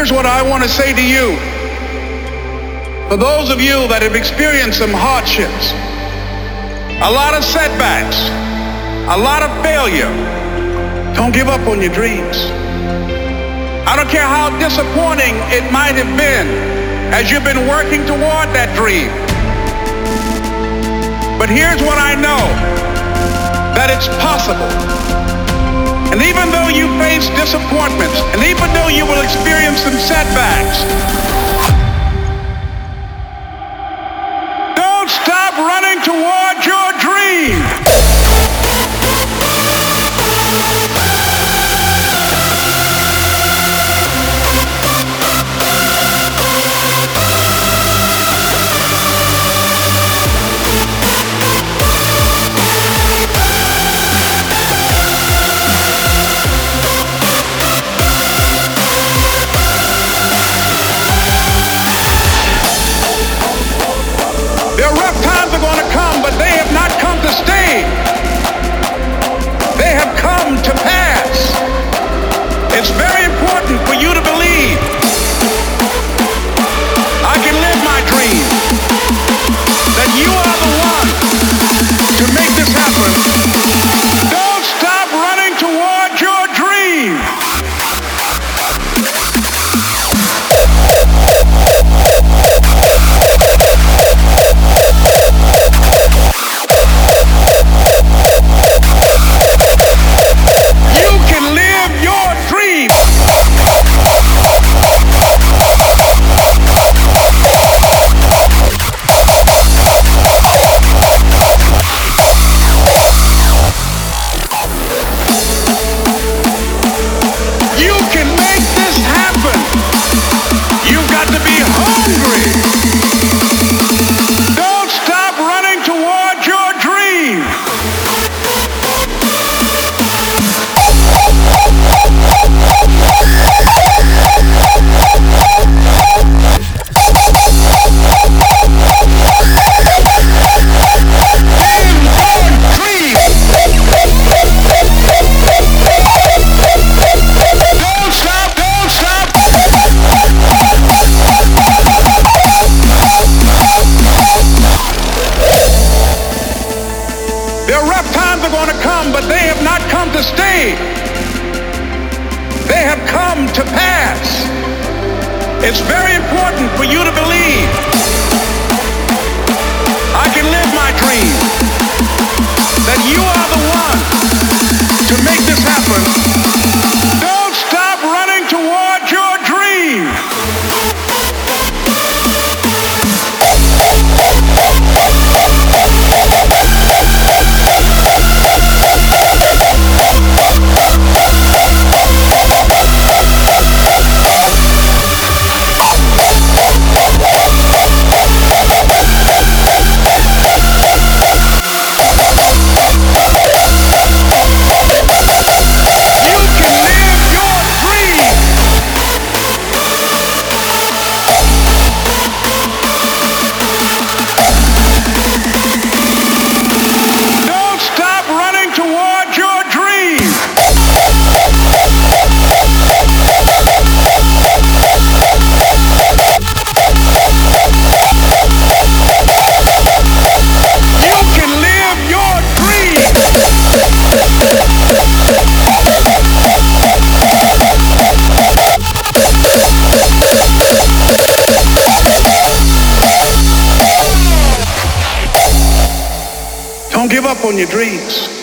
Here's what I want to say to you. For those of you that have experienced some hardships, a lot of setbacks, a lot of failure, don't give up on your dreams. I don't care how disappointing it might have been as you've been working toward that dream. But here's what I know, that it's possible. And even though you face disappointments, and even though you will experience some setbacks, don't stop running toward your dream. Rough times are going to come, but they have not come to stay. They have come to pass. It's very important for you to believe I can live my dream, that you are the one to make this happen. Don't stop running toward your dream. But they have not come to stay. They have come to pass. It's very important for you to believe I can live my dream, that you are the one to make this happen. Don't stop running toward your dream. Don't give up on your dreams.